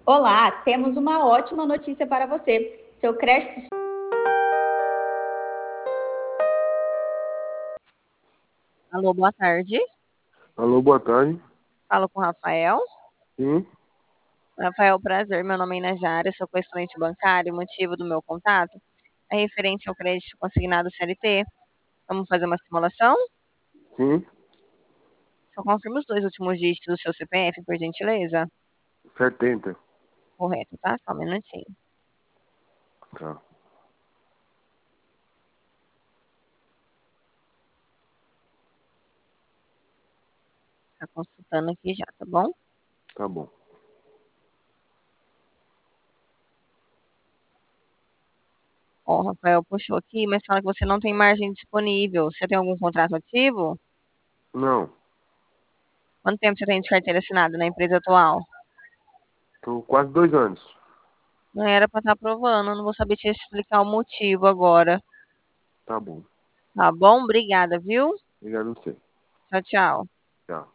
Olá, temos uma ótima notícia para você. Seu crédito. Alô, boa tarde. Alô, boa tarde. Falo com o Rafael. Sim, Rafael, prazer. Meu nome é Inajara, sou correspondente bancário. O motivo do meu contato é referente ao crédito consignado CLT. Vamos fazer uma simulação? sim, Só confirma os dois últimos dígitos do seu CPF, por gentileza. 70. Correto, tá? Só um minutinho. Tá, Tá consultando aqui já, tá bom? tá bom. Ó, Rafael puxou aqui, mas fala que você não tem margem disponível. Você tem algum contrato ativo? Não, Quanto tempo você tem de carteira assinada na empresa atual? tô quase 2 anos. Não era pra estar aprovando, não vou saber te explicar o motivo agora. Tá bom. Tá bom? Obrigada, viu? Obrigado a você. Tchau, tchau. Tchau.